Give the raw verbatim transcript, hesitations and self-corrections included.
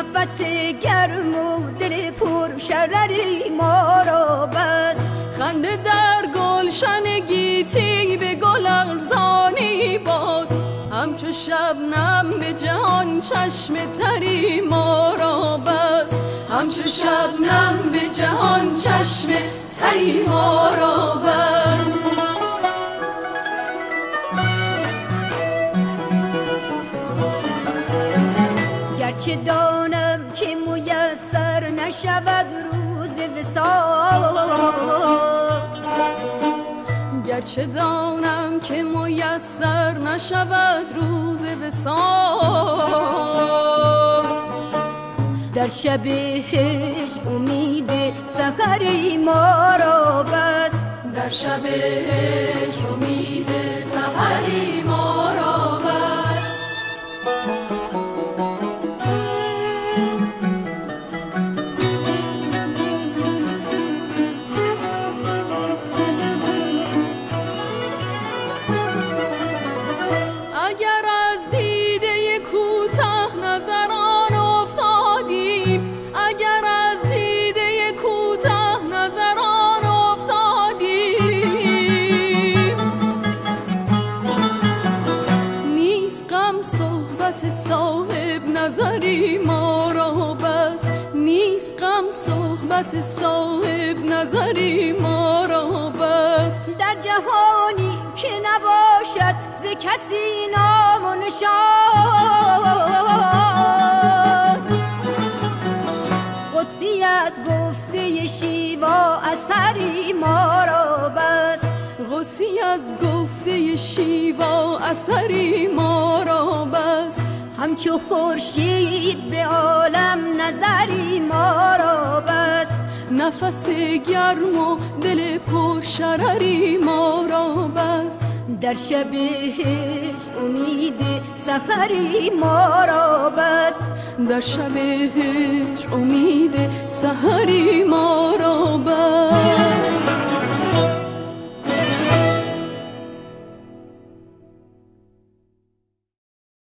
نفس گرم و دل پر شرری ما را بس. خنده در گلشن گیتی به گل ارزانی باد، همچو شبنم به جهان چشم تری ما را بس. همچو شبنم به جهان چشم تری ما را بس. گرچه دانم که میسر نشود روز وصال، گرچه دانم که میسر نشود روز وصال، در شب هجر امید سحری ما را بس. در شب هجر امید سحری ما را بس. اگر از دیده کوته نظران افتادیم، اگر از دیده کوته نظران افتادیم، نیست غم صحبت صاحب نظری ما را بس. نیست غم صحبت صاحب نظری ما را بس. در جهانی که نباشد ز کسی نام و نشان، قدسی از گفته شیوا اثری ما را بس. قدسی از گفته شیوا اثری ما را بس. همچو خورشید به عالم نظری ما را بس. نفس گرم و دل پر شرری ما را بس. در شب هجر امید سحری ما را بس. در شب هجر امید سحری ما را بس.